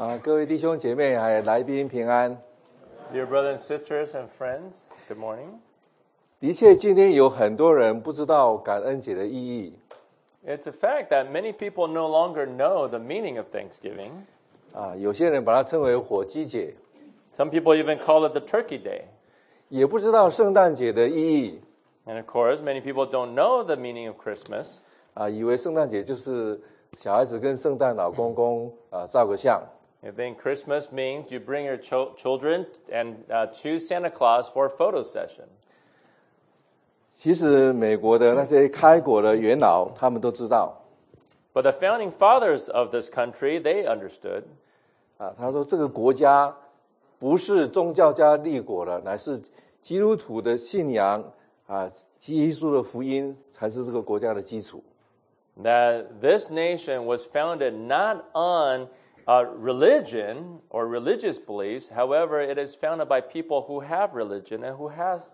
各位弟兄姐妹还有来宾平安。 Dear brothers and sisters and friends, good morning. 的确，今天有很多人不知道感恩节的意义。 It's a fact that many people no longer know the meaning of Thanksgiving. 有些人把它称为火鸡节， Some people even call it the Turkey Day. 也不知道圣诞节的意义。 And of course, many people don't know the meaning of Christmas. 以为圣诞节就是小孩子跟圣诞老公公照个相。 You think Christmas means you bring your children and choose Santa Claus for a photo session. 其实美国的那些开国的元老，他们都知道。 But the founding fathers of this country, they understood. 他说这个国家不是宗教家立国了，乃是基督徒的信仰基督的福音才是这个国家的基础。 That this nation was founded not on religion or religious beliefs. However, it is founded by people who have religion and who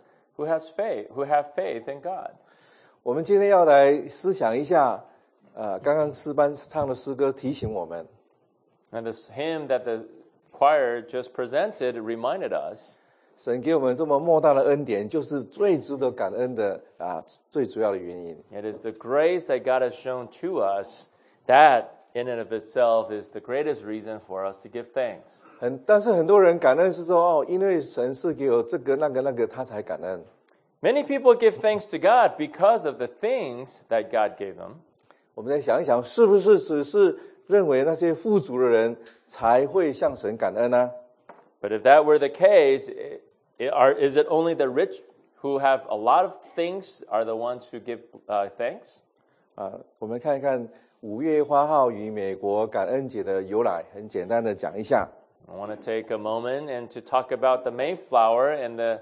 have faith in God. 我们今天要来思想一下，刚刚诗班唱的诗歌提醒我们。 And this hymn that the choir just presented reminded us. 神给我们这么莫大的恩典，就是最值得感恩的最主要的原因。 It is the grace that God has shown to us that in and of itself is the greatest reason for us to give thanks. 但是很多人感恩是说，因为神是给我这个那个，他才感恩。 Many people give thanks to God because of the things that God gave them. 我们再想一想，是不是只是认为那些富足的人才会向神感恩呢？ But if that were the case, is it only the rich who have a lot of things are the ones who give thanks? 我们看一看5月花号与美国感恩节的由来，很简单的讲一下。 I want to take a moment and to talk about the Mayflower and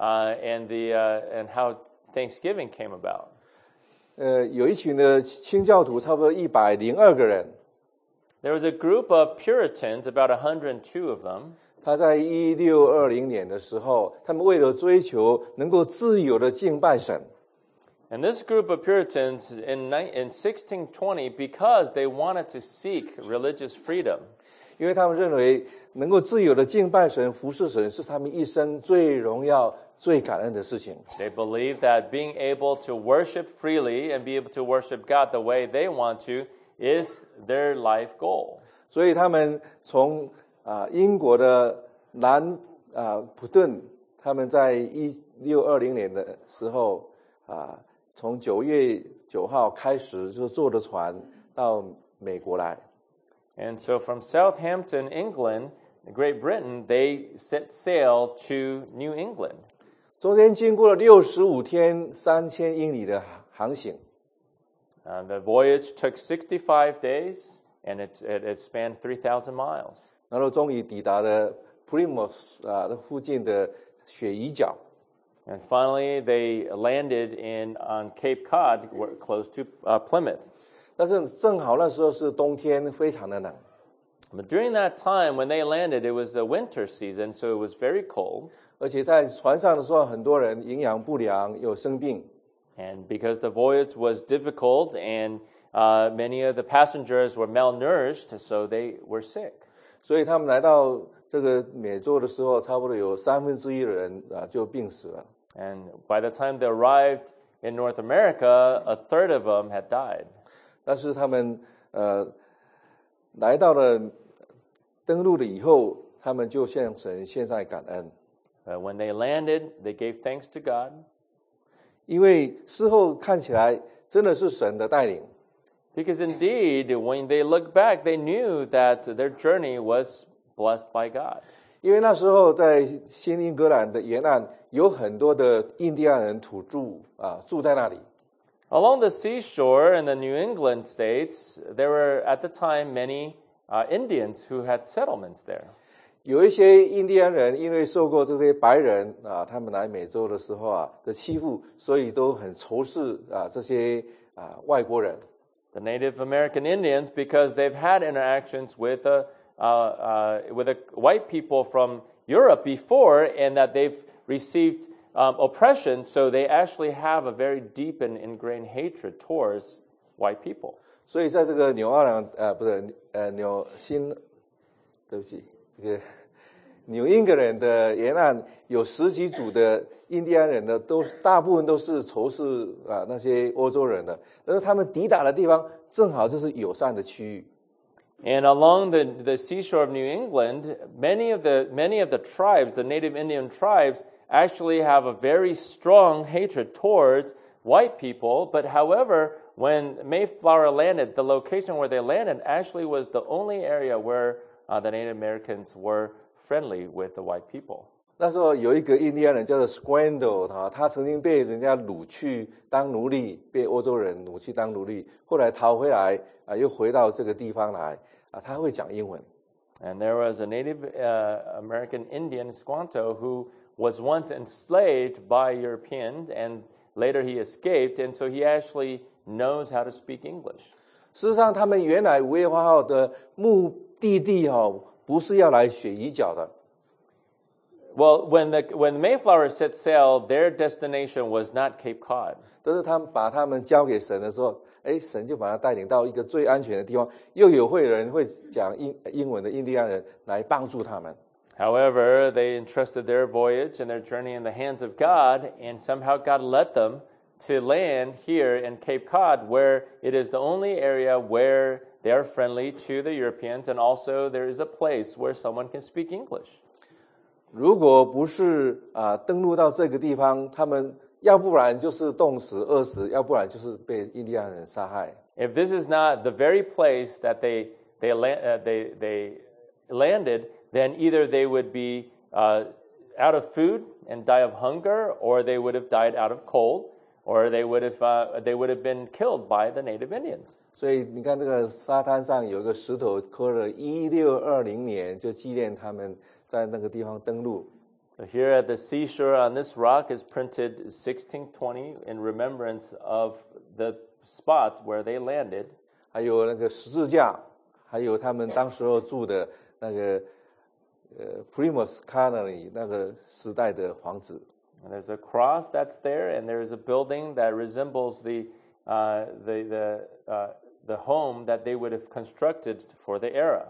how Thanksgiving came about. 有一群的清教徒，差不多102个人。 There was a group of Puritans, about 102 of them. 他在1620年的时候，他们为了追求能够自由的敬拜神。 And this group of Puritans in 1620, because they wanted to seek religious freedom. 因为他们认为能够自由的敬拜神、服侍神是他们一生最荣耀、最感恩的事情。 They believed that being able to worship freely and be able to worship God the way they want to is their life goal. 所以他们从英国的南普顿，他们在1620年的时候从9月9号开始就坐着船到美国来。 And so from Southampton, England, Great Britain, they set sail to New England. 中间经过了65天3000英里的航行。 The voyage took 65 days, and it spanned 3,000 miles. 然后终于抵达了 Plymouth 附近的雪夷角。 And finally, they landed on Cape Cod, close to Plymouth. 但是正好那时候是冬天，非常的冷。 But during that time, when they landed, it was the winter season, so it was very cold. 而且在船上的时候，很多人营养不良，又生病。 And because the voyage was difficult and many of the passengers were malnourished, so they were sick. 所以他们来到这个美洲的时候，差不多有1/3的人就病死了。 And by the time they arrived in North America, a third of them had died. 但是他们来到了登陆了以后，他们就向神献上感恩。 When they landed, they gave thanks to God. 因为事后看起来真的是神的带领。 Because indeed, when they look back, they knew that their journey was blessed by God. 因为那时候在新英格兰的沿岸有很多的印第安人土著住在那里。 Along the seashore in the New England states, there were at the time many Indians who had settlements there. 有一些印第安人因为受过这些白人他们来美洲的时候的欺负，所以都很仇视这些外国人。 The Native American Indians, because they've had interactions with the white people from Europe before, and that they've received oppression, so they actually have a very deep and ingrained hatred towards white people. 所以在这个纽奥良不是纽新对不起，这个纽英格兰的沿岸有10几组的印第安人呢，大部分都是仇视那些欧洲人的，但是他们抵达的地方正好就是友善的区域。 And along the seashore of New England, many of the tribes, the native Indian tribes, actually have a very strong hatred towards white people. But however, when Mayflower landed, the location where they landed actually was the only area where the Native Americans were friendly with the white people. 那时候有一个印第安人叫做 Squando， 他曾经被人家掳去当奴隶，被欧洲人掳去当奴隶，后来逃回来又回到这个地方来他会讲英文。 And there was a Native American Indian, Squanto, who was once enslaved by Europeans, and later he escaped, and so he actually knows how to speak English. 事实上，他们原来5月8号的目的地不是要来雪鱼角的。 Well, when the Mayflower set sail, their destination was not Cape Cod. 但是他们把他们交给神的时候，神就把他带领到一个最安全的地方，又有人会讲英文的印第安人来帮助他们。 However, they entrusted their voyage and their journey in the hands of God, and somehow God led them to land here in Cape Cod, where it is the only area where they are friendly to the Europeans, and also there is a place where someone can speak English. 如果不是登陆到这个地方，他们要不然就是冻死、饿死，要不然就是被印第安人杀害。 If this is not the very place that they landed, then either they would be out of food and die of hunger, or they would have died out of cold, or they would have been killed by the native Indians. 所以你看，这个沙滩上有一个石头刻了1620年，就纪念他们在那个地方登陆。 So here at the seashore on this rock is printed 1620 in remembrance of the spot where they landed. 还有那个十字架，还有他们当时候住的那个Primus Colony 那个时代的房子。 And there's a cross that's there, and there's a building that resembles the home that they would have constructed for the era.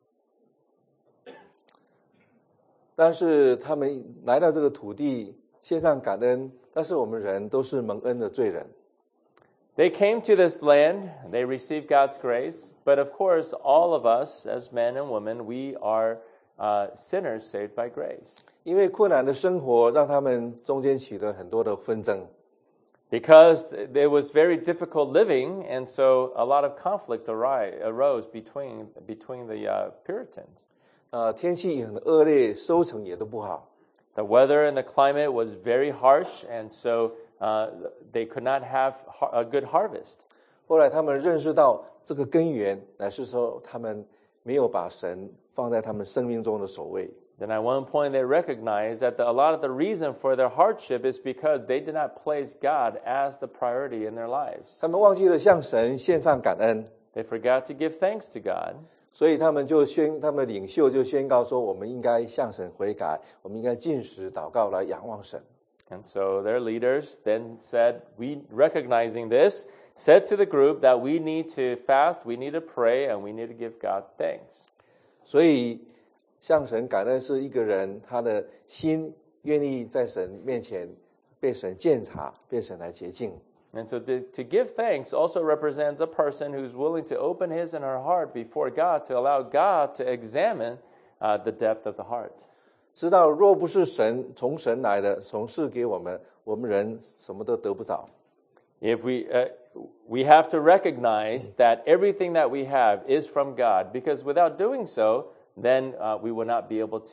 但是他们来到这个土地，献上感恩，但是我们人都是蒙恩的罪人。 They came to this land, they received God's grace, but of course, all of us as men and women, we are sinners saved by grace. 因为困难的生活让他们中间起了很多的纷争。 Because it was very difficult living, and so a lot of conflict arose between the Puritans. 天气很恶劣，收成也都不好。 The weather and the climate was very harsh, and so they could not have a good harvest. 后来他们认识到这个根源，乃是说他们没有把神放在他们生命中的首位。 Then at one point they recognized that a lot of the reason for their hardship is because they did not place God as the priority in their lives. 他们忘记了向神献上感恩。 They forgot to give thanks to God. 所以他们的领袖就宣告说，我们应该向神悔改，我们应该禁食祷告来仰望神。 And so their leaders then said, recognizing this, said to the group that we need to fast, we need to pray, and we need to give God thanks. 所以向神感恩是一个人他的心愿意在神面前被神鉴察，被神来洁净。 And so to give thanks also represents a person who's willing to open his and her heart before God to allow God to examine the depth of the heart. 知道若不是神从神来的，从事给我们，我们人什么都得不着。 If we have to recognize that everything that we have is from God, because without doing so, then we will not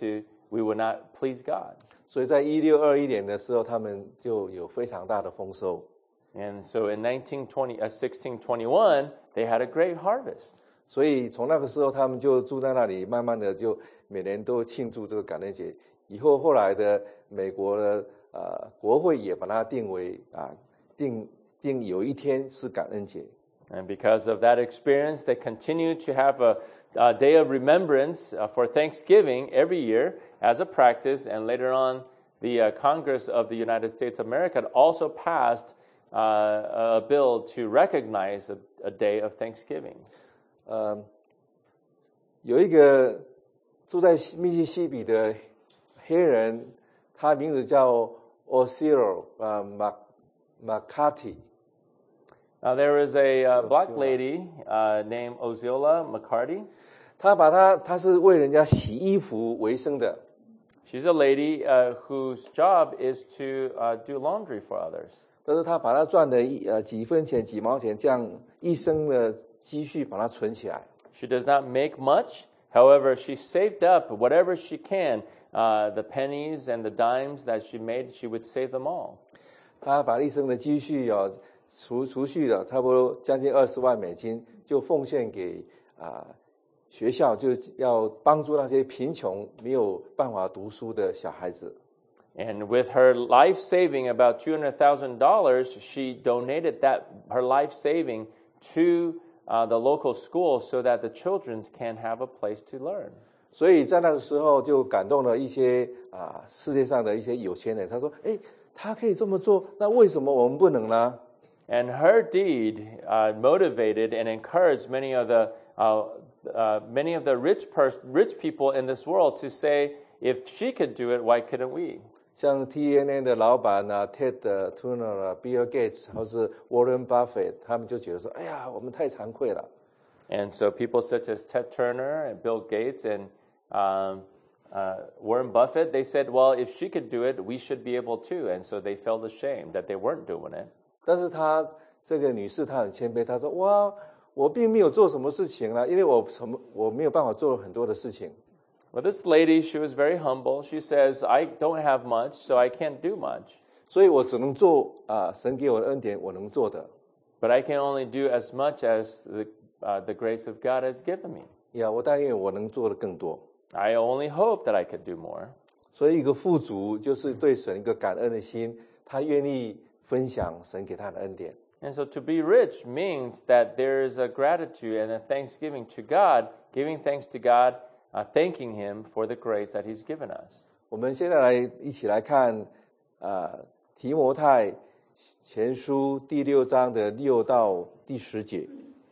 please God. 所以在1621年的时候，他们就有非常大的丰收。 And so in 1621, they had a great harvest. 所以从那个时候，他们就住在那里，慢慢的就每年都庆祝这个感恩节。后来的美国的国会也把它定为定有一天是感恩节。 And because of that experience, they continue to have a day of remembrance for Thanksgiving every year as a practice. And later on, the Congress of the United States of America also passed a bill to recognize a day of Thanksgiving. 有一个住在密西西比的黑人，他名字叫 Osiro McCarthy。 There is a black lady named Osceola McCarty. 他是为人家洗衣服为生的。 She's a lady whose job is to do laundry for others. 但是他把他赚的几分钱几毛钱这样一生的积蓄把它存起来。 She does not make much. However, she saved up whatever she can, the pennies and the dimes that she made, she would save them all. 他把一生的积蓄储蓄了差不多将近20万美金，就奉献给学校，就要帮助那些贫穷没有办法读书的小孩子。 And with her life saving about $200,000, she donated her life saving to the local schools so that the children can have a place to learn. 所以在那个时候就感动了一些世界上的一些有钱人。他说：“他可以这么做，那为什么我们不能呢？” And her deed motivated and encouraged many of the rich people in this world to say, if she could do it, why couldn't we? 像 TNN 的老板Ted Turner Bill Gates 或是 Warren Buffett， 他们就觉得说：“哎呀，我们太惭愧了。” And so people such as Ted Turner and Bill Gates and Warren Buffett, they said, well, if she could do it, we should be able to. And so they felt ashamed that they weren't doing it. 但是这个女士她很谦卑，她说：“哇，我并没有做什么事情啦，因为我没有办法做很多的事情。” Well, this lady, she was very humble. She says, I don't have much, so I can't do much. 所以我只能做神给我的恩典我能做的。 But I can only do as much as the grace of God has given me. 我但愿我能做的更多。 I only hope that I could do more. 所以一个富足就是对神一个感恩的心，他愿意分享神给他的恩典。 And so to be rich means that there is a gratitude and a thanksgiving to God, giving thanks to God, thanking Him for the grace that He's given us. 我们现在一起来看提摩太前书第6章的6到第10节。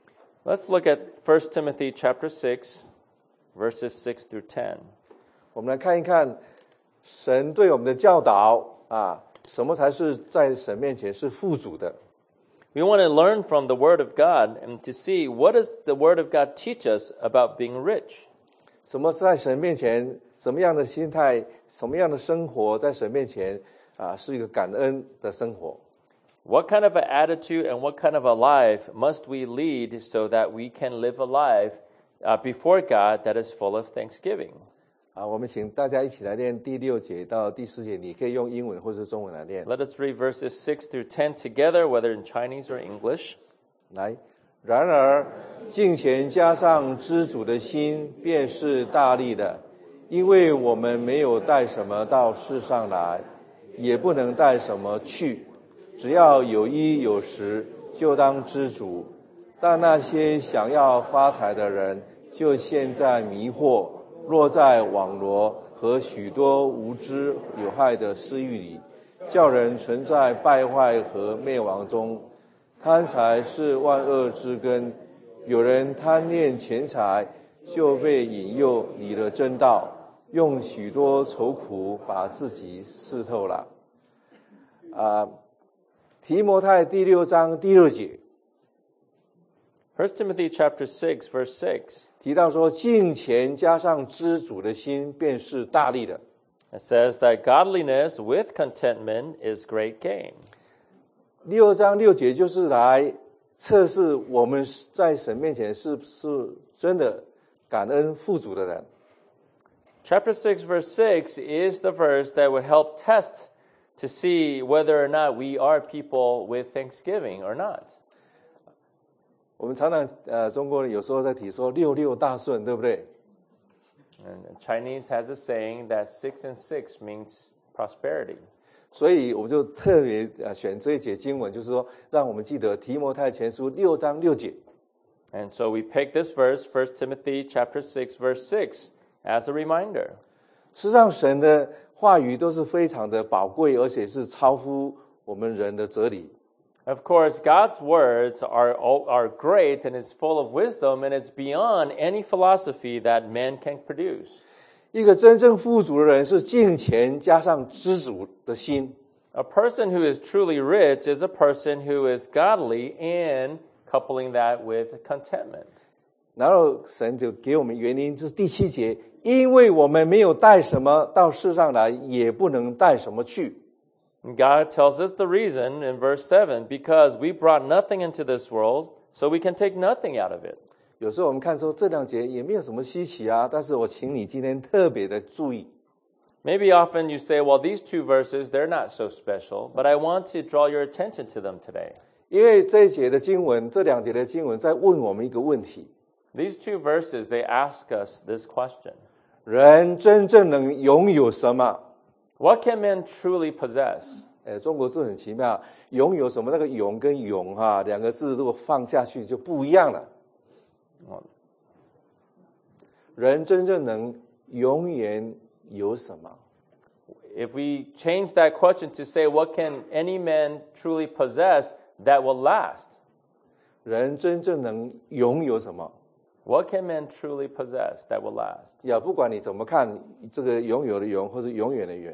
Let's look at 1 Timothy chapter 6, verses 6 through 10. 我们来看一看神对我们的教导什么才是在神面前是富足的。 We want to learn from the Word of God and to see what does the Word of God teach us about being rich. 什么是在神面前，什么样的心态，什么样的生活，在神面前是一个感恩的生活。 What kind of an attitude and what kind of a life must we lead so that we can live a life before God that is full of thanksgiving? 我们请大家一起来念第6节到第10节，你可以用英文或是中文来念。 Let us read verses 6 through 10 together, whether in Chinese or English. 来，然而敬虔加上知足的心，便是大利的，因为我们没有带什么到世上来，也不能带什么去，只要有衣有食，就当知足。但那些想要发财的人，就陷在迷惑，落在网罗和许多无知有害的私欲里，叫人存在败坏和灭亡中。贪财是万恶之根，有人贪恋钱财，就被引诱离了真道，用许多愁苦把自己刺透了。提摩太第6章第6节 1 Timothy chapter 6, verse 6. 提到说，敬虔加上知足的心，便是大利的。 It says that godliness with contentment is great gain. 6章6节就是来测试我们在神面前是不是真的感恩富足的人。 Chapter 6, verse 6 is the verse that would help test to see whether or not we are people with thanksgiving or not. 我们常常中国人有时候在提说66大顺，对不对？ And Chinese has a saying that 6 and 6 means prosperity. 所以我就特别选这一节经文，就是说让我们记得提摩太前书6章6节。 And so we pick this verse, 1 Timothy chapter 6, verse 6, as a reminder. 事实上，神的话语都是非常的宝贵，而且是超乎我们人的哲理。 Of course, God's words are great and it's full of wisdom and it's beyond any philosophy that man can produce. 一个真正富足的人是敬虔加上知足的心。 A person who is truly rich is a person who is godly and coupling that with contentment. 然后神就给我们原因，这是第7节，因为我们没有带什么到世上来，也不能带什么去。 And God tells us the reason in verse 7, because we brought nothing into this world, so we can take nothing out of it. 有时候我们看说这2节也没有什么稀奇啊，但是我请你今天特别的注意。 Maybe often you say, well, these 2 verses, they're not so special, but I want to draw your attention to them today. 因为这一节的经文，这2节的经文在问我们一个问题。 These 2 verses, they ask us this question. 人真正能拥有什么？ What can men truly possess? 中国字很奇妙，拥有什么？那个拥跟永2个字如果放下去就不一样了。人真正能永远有什么？ If we change that question to say, what can any man truly possess that will last? 人真正能拥有什么？ What can men truly possess that will last? 呀，不管你怎么看这个拥有的永或是永远的远，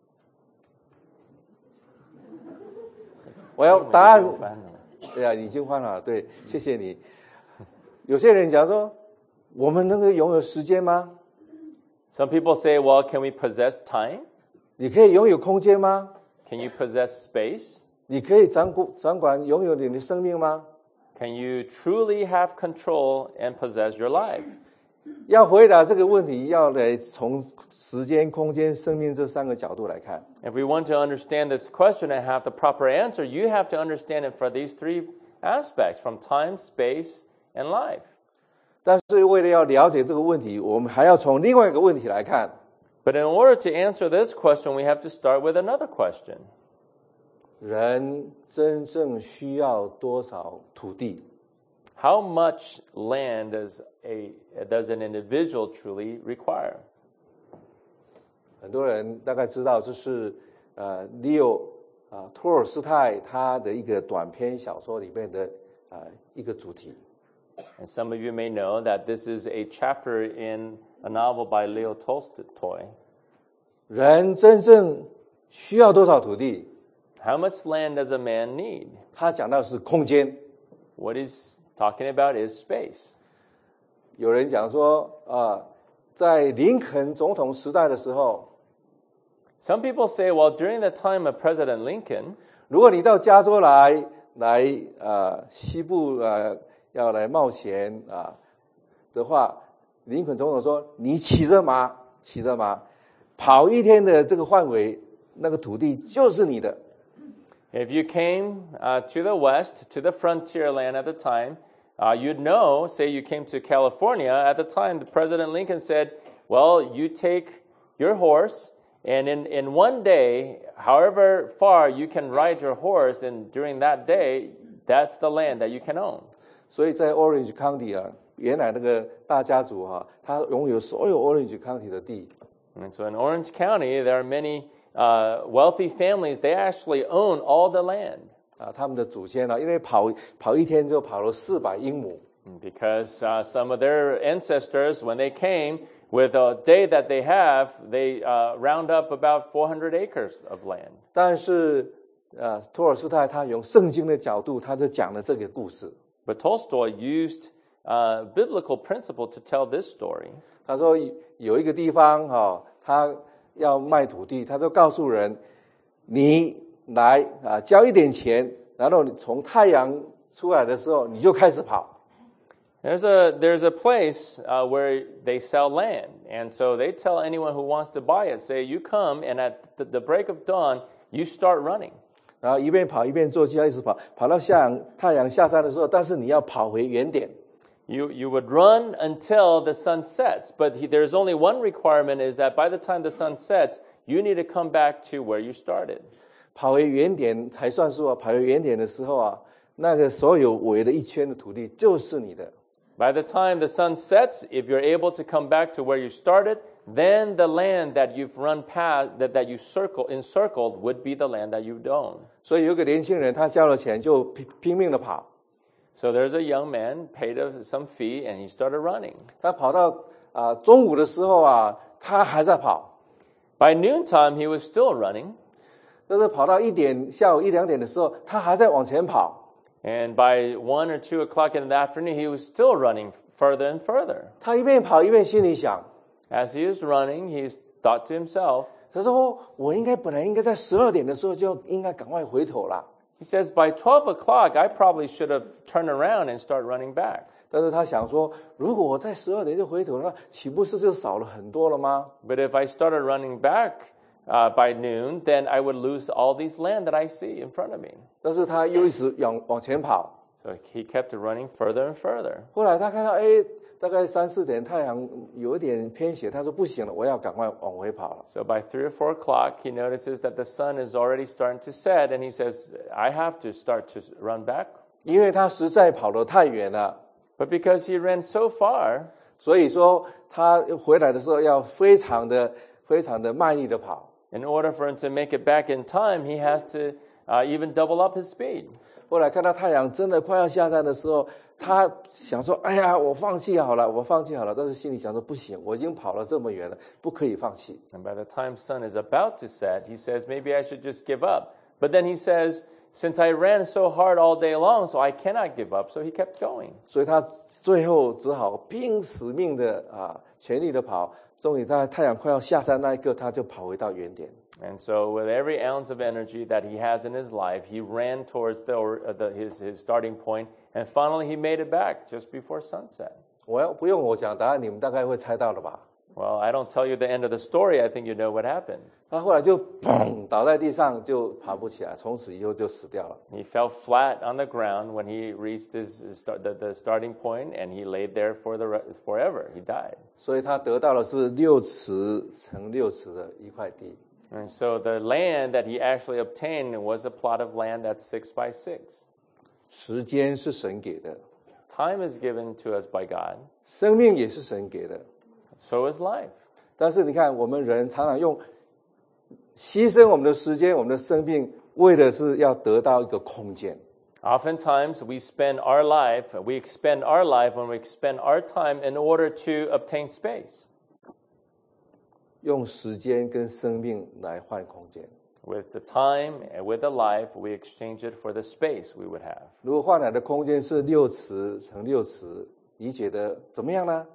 我要答案。对啊，已经换了，对，谢谢你。有些人讲说，我们能够拥有时间吗？ Some people say, well, can we possess time? 你可以拥有空间吗？ Can you possess space? 你可以掌管拥有你的生命吗？ Can you truly have control and possess your life? 要回答这个问题，要来从时间、空间、生命这3个角度来看。 If we want to understand this question and have the proper answer, you have to understand it for these 3 aspects, from time, space, and life. 但是为了要了解这个问题，我们还要从另外一个问题来看。 But in order to answer this question, we have to start with another question. 人真正需要多少土地？ How much land does an individual truly require? 很多人大概知道，这是托尔斯泰他的一个短篇小说里面的一个主题。 And some of you may know that this is a chapter in a novel by Leo Tolstoy. 人真正需要多少土地？ How much land does a man need? 他讲到的是空间。 What he's talking about is space. 有人讲说在林肯总统时代的时候， Some people say, well, during the time of President Lincoln, 如果你到加州来西部要来冒险的话，林肯总统说，你骑着马跑1天的这个范围，那个土地就是你的。 if you came to the west, to the frontier land at the time, you'd know, say you came to California, at the time, President Lincoln said, well, you take your horse, and in one day, however far you can ride your horse, and during that day, that's the land that you can own. 所以在 Orange County 原来那个大家族他拥有所有 Orange County 的地。 And so in Orange County, there are many wealthy families. They actually own all the land. 他们的祖先因为跑1天就跑了400英亩。 Because some of their ancestors, when they came, with a day that they have, they round up about 400 acres of land. 但是托尔斯泰他用圣经的角度，他就讲了这个故事。 But Tolstoy used biblical principle to tell this story. 他说有一个地方他要卖土地，他就告诉人，你来交一点钱，然后你从太阳出来的时候你就开始跑。 There's a place where they sell land, and so they tell anyone who wants to buy it, say, you come, and at the break of dawn, you start running. 然后一边跑一边做记号，一直跑到太阳下山的时候，但是你要跑回原点。 You would run until the sun sets, but there's only one requirement, is that by the time the sun sets, you need to come back to where you started. 跑回原点才算数跑回原点的时候那个所有围了一圈的土地就是你的。 By the time the sun sets, if you're able to come back to where you started, then the land that you've run past, that you encircled, would be the land that you own. 所以有个年轻人，他交了钱就拼命的跑。 So there's a young man paid some fee, and he started running. 他跑到中午的时候他还在跑。 By noontime, he was still running. 但是跑到下午1、2点的时候，他还在往前跑。 And by 1 or 2 o'clock in the afternoon, he was still running further and further. 他一边跑一边心里想 As he was running, he thought to himself, 他说我本来应该在12点的时候就应该赶快回头了。 he says, by 12 o'clock, I probably should have turned around and started running back. 但是他想说，如果我在12点就回头了，岂不是就少了很多了吗？ But if I started running back by noon, then I would lose all these land that I see in front of me. 但是他又一直往前跑。 So he kept running further and further. 后来他看到，大概3、4点太阳有一点偏斜，他说不行了，我要赶快往回跑了。 So by 3 or 4 o'clock, he notices that the sun is already starting to set, and he says, I have to start to run back. 因为他实在跑得太远了， But because he ran so far, 所以说他回来的时候要非常的卖力的跑。 in order for him to make it back in time, he has to even double up his speed. 后来看到太阳真的快要下山的时候，他想说：“哎呀，我放弃好了。”但是心里想说：“不行，我已经跑了这么远了，不可以放弃。” And by the time sun is about to set, he says, maybe I should just give up. But then he says, since I ran so hard all day long, so I cannot give up. So he kept going. 所以他最后只好拼死命的全力的跑。终于在太阳快要下山那一刻，他就跑回到原点。 And so with every ounce of energy that he has in his life, he ran towards his starting point, and finally he made it back just before sunset. 不用我讲答案，你们大概会猜到了吧？ Well, I don't tell you the end of the story. I think you know what happened. 他后来就砰倒在地上，就爬不起来，从此以后就死掉了。 He fell flat on the ground when he reached the starting point, and he laid there forever. He died. 所以他得到的是6尺乘6尺的一块地。 And so the land that he actually obtained was a plot of land that's 6 by 6. 时间是神给的， Time is given to us by God. 生命也是神给的。 So is life. 但是你看，我们人常常用牺牲我们的时间、我们的生命，为的是要得到一个空间。 Oftentimes we expend our life when we expend our time in order to obtain space. 用时间跟生命来换空间。 With the time and with the life, we exchange it for the space we would have. 如果换来的空间是6尺乘6尺，你觉得怎么样呢？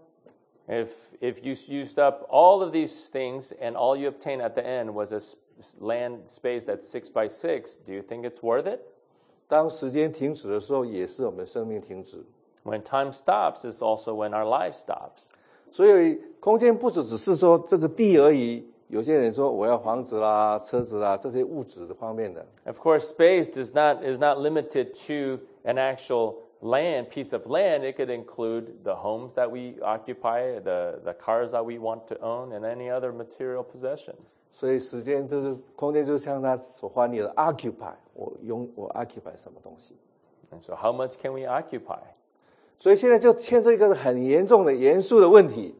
If you used up all of these things and all you obtained at the end was a land space that's 6 by 6, do you think it's worth it? 当时间停止的时候，也是我们的生命停止。 When time stops, it's also when our life stops. 所以空间不只是说这个地而已。有些人说我要房子啦、车子啦，这些物质方面的。 Of course, space is not limited to an actual piece of land. It could include the homes that we occupy, the cars that we want to own, and any other material possessions. 所以空间就是像他所翻译的 occupy， 我 occupy 什么东西。 And so how much can we occupy? 所以现在就牵涉一个很严重的、严肃的问题。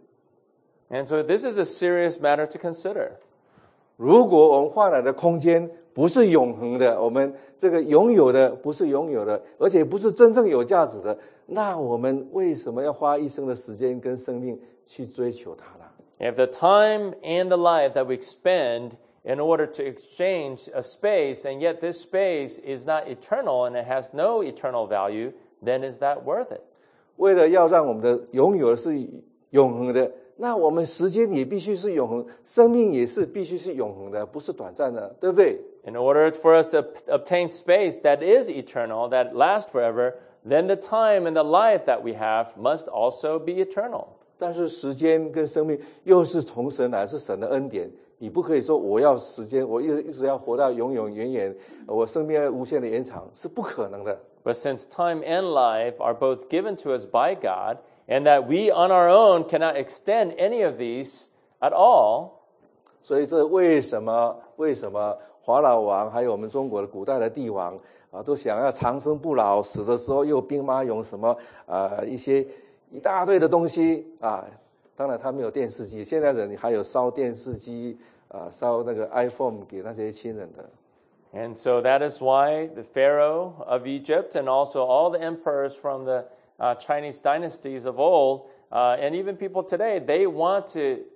And so this is a serious matter to consider. 如果我们换来的空间不是永恒的，我们这个拥有的不是拥有的，而且不是真正有价值的，那我们为什么要花一生的时间跟生命去追求它呢？ If the time and the life that we expend in order to exchange a space, and yet this space is not eternal and it has no eternal value, then is that worth it? 为了要让我们的拥有的是永恒的，那我们时间也必须是永恒，生命也是必须是永恒的，不是短暂的，对不对？ In order for us to obtain space that is eternal, that lasts forever, then the time and the life that we have must also be eternal. 但是时间跟生命又是从神来，是神的恩典。你不可以说我要时间，我一直要活到永永远远，我生命要无限的延长，是不可能的。 But since time and life are both given to us by God, and that we on our own cannot extend any of these at all, 所以这为什么法老王还有我们中国的古代的帝王都想要长生不老，死的时候又兵马俑什么一大堆的东西啊。当然他没有电视机，现在人还有烧电视机烧那个 iPhone 给那些亲人的。 And so that is why the Pharaoh of Egypt and also all the emperors from the Chinese dynasties of old, and even people today, they want to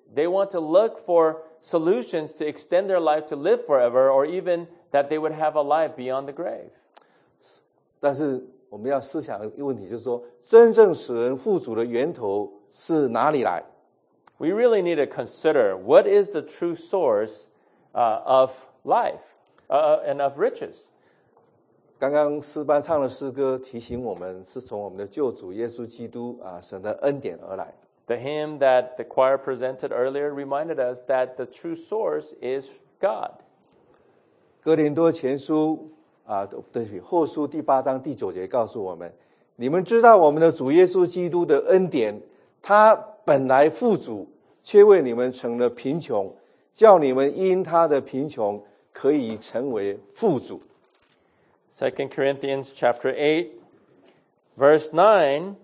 they want to look for solutions to extend their life to live forever, or even that they would have a life beyond the grave. 但是我们要思想一个问题，就是说，真正使人富足的源头是哪里来？ We really need to consider what is the true source of life and of riches. 刚刚诗班唱的诗歌提醒我们，是从我们的救主耶稣基督神的恩典而来。 The hymn that the choir presented earlier reminded us that the true source is God. 哥林多前书后书第8章第9节告诉我们，你们知道我们的主耶稣基督的恩典，他本来富足，却为你们成了贫穷，叫你们因他的贫穷可以成为富足。 2 Corinthians chapter 8, verse 9,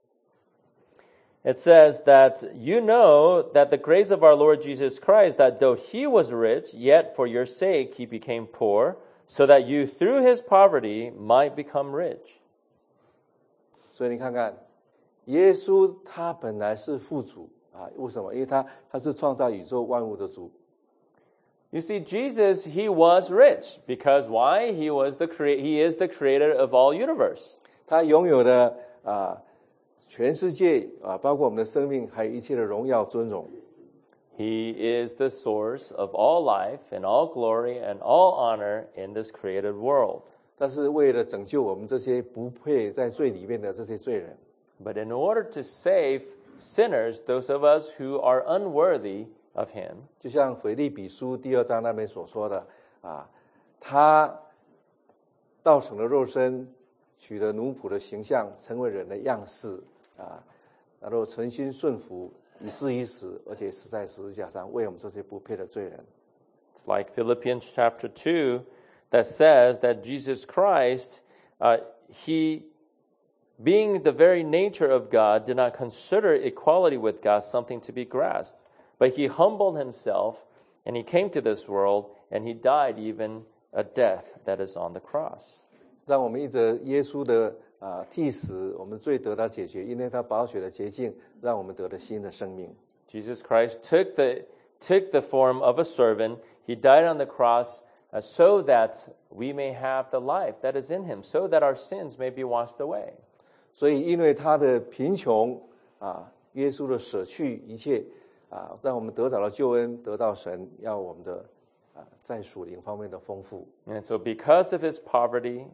it says that you know that the grace of our Lord Jesus Christ, that though he was rich, yet for your sake he became poor, so that you through his poverty might become rich. 所以你看看，耶稣他本来是富足为什么？因为他是创造宇宙万物的主。 You see, Jesus, he was rich because why? He is the creator of all universe. 他拥有的全世界包括我们的生命，还有一切的荣耀尊荣。 He is the source of all life and all glory and all honor in this created world. 但是为了拯救我们这些不配在罪里面的这些罪人， But in order to save sinners, those of us who are unworthy of him, 就像腓立比书第2章那边所说的他道成了肉身，取了奴仆的形象，成为人的样式然后存心顺服，以至于死，而且死在十字架上，为我们这些不配的罪人。 it's like Philippians chapter 2 that says that Jesus Christ, he, being the very nature of God, did not consider equality with God something to be grasped, but he humbled himself, and he came to this world, and he died even a death that is on the cross. 让我们因着耶稣的替死，我们罪得到解决，因为他宝血的洁净，让我们得了新的生命。 Jesus Christ took the form of a servant. He died on the cross so that we may have the life that is in him, so that our sins may be washed away. 所以因为他的贫穷耶稣的舍去一切让我们得着了救恩，得到神要我们的在属灵方面的丰富。 And so because of his poverty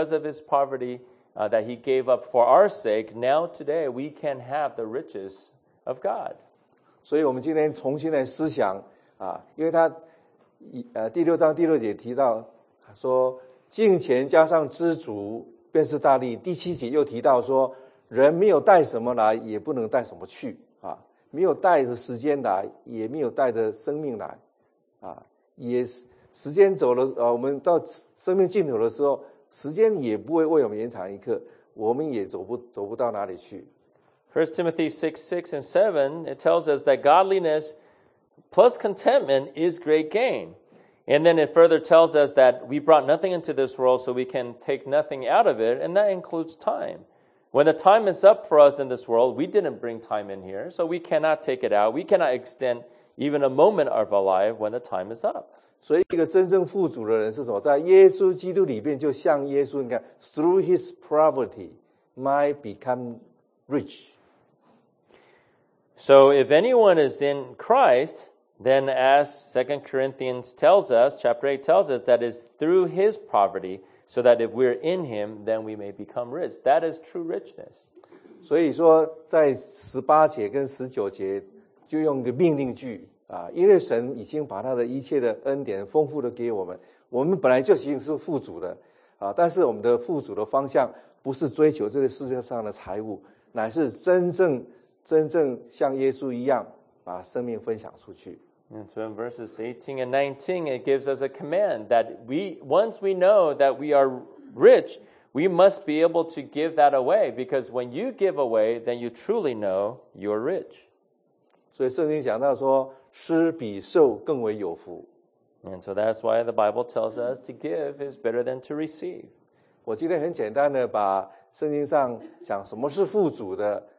that he gave up for our sake, now today we can have the riches of God. 所以我们今天重新来思想因为他第6章第6节提到说，敬虔加上知足便是大利。第7节又提到说，人没有带什么来，也不能带什么去没有带着时间来，也没有带着生命来也时间走了我们到生命尽头的时候，时间也不会为我们延长一刻，我们也走不到哪里去。 1 Timothy 6:6 and 7, it tells us that godliness plus contentment is great gain. And then it further tells us that we brought nothing into this world, so we can take nothing out of it, and that includes time. When the time is up for us in this world, we didn't bring time in here, so we cannot take it out. We cannot extend even a moment of our life when the time is up. 所以一个真正富足的人是什么？在耶稣基督里面，就像耶稣，你看 ，through his poverty might become rich. So if anyone is in Christ, then as 2 Corinthians tells us, chapter 8 tells us, that is through his poverty, so that if we're in him, then we may become rich. That is true richness. 所以说，在18节跟19节就用一个命令句因为神已经把他的一切的恩典丰富的给我们，我们本来就已经是富足的但是我们的富足的方向不是追求这个世界上的财物，乃是真正像耶稣一样把生命分享出去。 And so in verses 18 and 19, it gives us a command that once we know that we are rich, we must be able to give that away, because when you give away, then you truly know you're rich. 所以圣经讲到说，施比受更为有福。 And so that's why the Bible tells us to give is better than to receive. 我今天很简单的把圣经上讲什么是富足的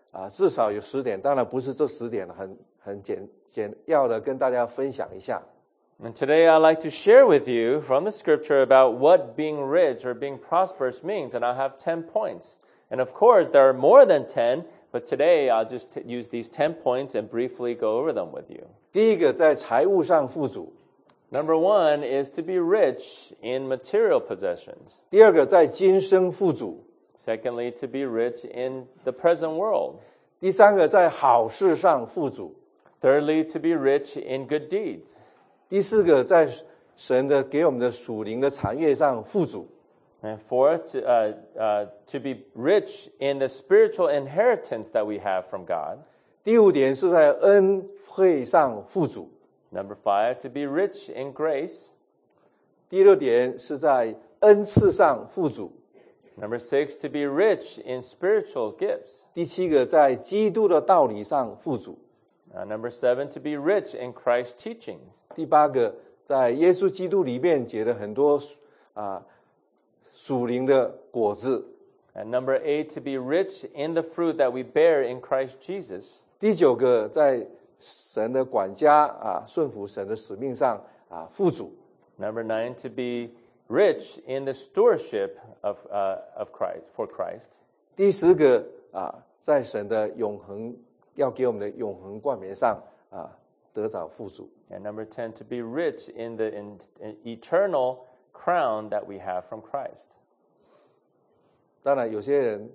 至少有10点，当然不是这10点，很简要的跟大家分享一下。 And today I'd like to share with you from the scripture about what being rich or being prosperous means. And I have 10 points. And of course, there are more than 10, but today I'll just use these 10 points and briefly go over them with you. 第一个，在财务上富足。 Number 1 is to be rich in material possessions. 第二个，在今生富足。 Secondly, to be rich in the present world. 第三个，在好事上富足。 Thirdly, to be rich in good deeds. 第四个，在神的给我们的属灵的产业上富足。 And fourth, to be rich in the spiritual inheritance that we have from God. 第五点是在恩惠上富足。 Number 5, to be rich in grace. 第六点是在恩赐上富足。 Number 6, to be rich in spiritual gifts. 第七个，在基督的道理上富足。 Number 7, to be rich in Christ's teaching. 第八个，在耶稣基督里面结了很多属灵的果子。 And number 8, to be rich in the fruit that we bear in Christ Jesus. 第九个，在神的管家顺服神的使命上富足。 Number 9, to be rich in the stewardship of Christ for Christ. 第10个在神的永恒要给我们的永恒冠冕上得着富足。 And number 10, to be rich in the eternal crown that we have from Christ. 当然，有些人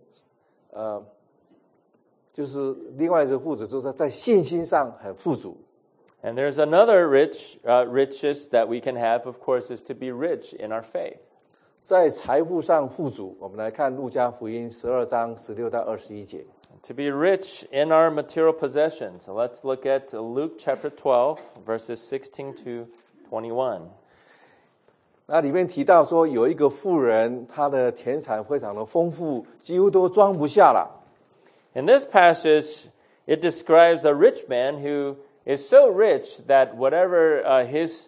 就是另外一个富足，就是在信心上很富足。 And there's another riches that we can have, of course, is to be rich in our faith. 在财富上富足，我们来看路加福音12章16到21节。 To be rich in our material possessions. Let's look at Luke chapter 12, verses 16 to 21. 那里面提到说，有一个妇人，她的田产非常的丰富，几乎都装不下了。 In this passage, it describes a rich man who is so rich that whatever his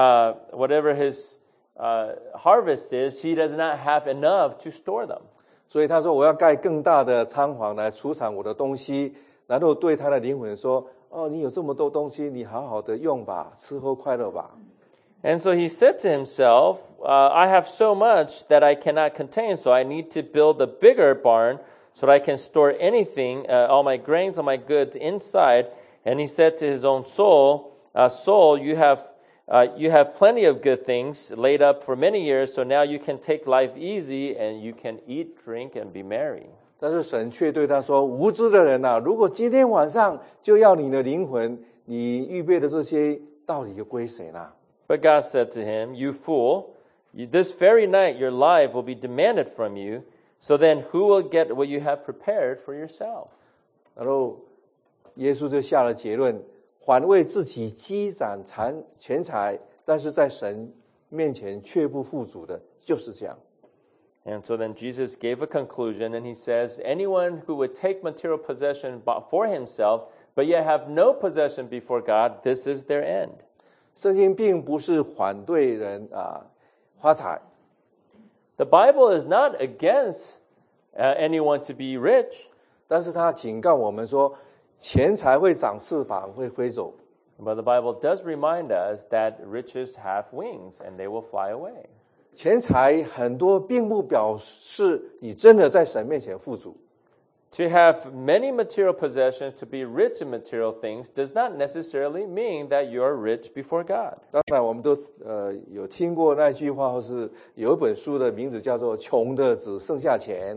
harvest is, he does not have enough to store them. 所以他说：“我要盖更大的仓房来储藏我的东西。”然后对他的灵魂说：“哦，你有这么多东西，你好好的用吧，吃喝快乐吧。” And so he said to himself, I have so much that I cannot contain, so I need to build a bigger barn so that I can store anything, all my grains, all my goods inside. And he said to his own soul, soul, you have plenty of good things laid up for many years, so now you can take life easy and you can eat, drink, and be merry. 但是神却对他说：“无知的人啊，如果今天晚上就要你的灵魂，你预备的这些到底就归谁呢？” But God said to him, you fool, this very night your life will be demanded from you, so then who will get what you have prepared for yourself? 然后耶稣就下了结论：反为自己积攒钱财，但是在神面前却不富足的，就是这样。 And so then Jesus gave a conclusion, and he says, anyone who would take material possession for himself, but yet have no possession before God, this is their end. 圣经并不是反对人发财。 The Bible is not against anyone to be rich. 但是他警告我们说，钱财会长翅膀，会飞走。 But the Bible does remind us that riches have wings and they will fly away. 钱财很多并不表示你真的在神面前富足。 To have many material possessions, to be rich in material things, does not necessarily mean that you are rich before God. 当然，我们都有听过那句话，或是有一本书的名字叫做“穷的只剩下钱”。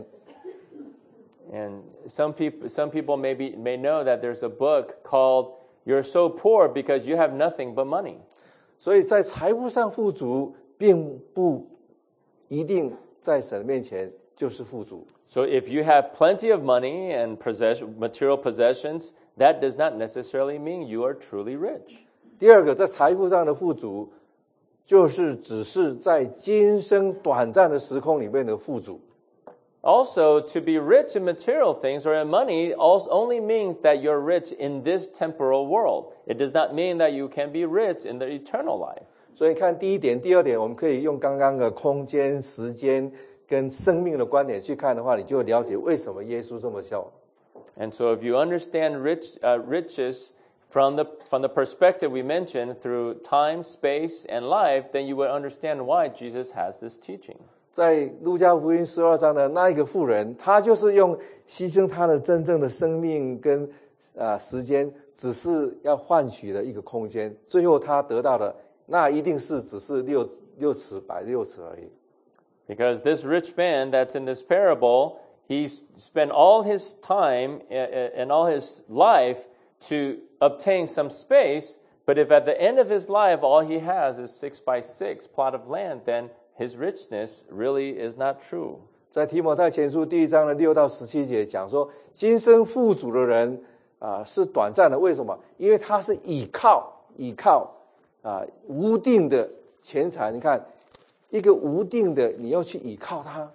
And some people may know that there's a book called "You're So Poor Because You Have Nothing But Money." 所以在财富上富足，并不一定在神面前就是富足。 So if you have plenty of money and material possessions, that does not necessarily mean you are truly rich. 第二个，在财富上的富足，只是在今生短暂的时空里面的富足。 Also, to be rich in material things or in money only means that you're rich in this temporal world. It does not mean that you can be rich in the eternal life. 所以看第一点、第二点，我们可以用刚刚的空间、时间跟生命的观点去看的话，你就了解为什么耶稣这么说。 And so if you understand riches from the perspective we mentioned through time, space, and life, then you will understand why Jesus has this teaching. 在路加福音12章的那一个妇人，她就是用牺牲她的真正的生命跟时间，只是要换取的一个空间，最后她得到的那一定是只是6尺摆6尺而已。 Because this rich man that's in this parable, he spent all his time and all his life to obtain some space, but if at the end of his life all he has is 6 by 6 plot of land, then his richness really is not true. 在提摩太前书第1章的6到17节讲说，今生富足的人是短暂的，为什么？因为他是倚靠无定的钱财。你看，一个无定的，你要去倚靠他。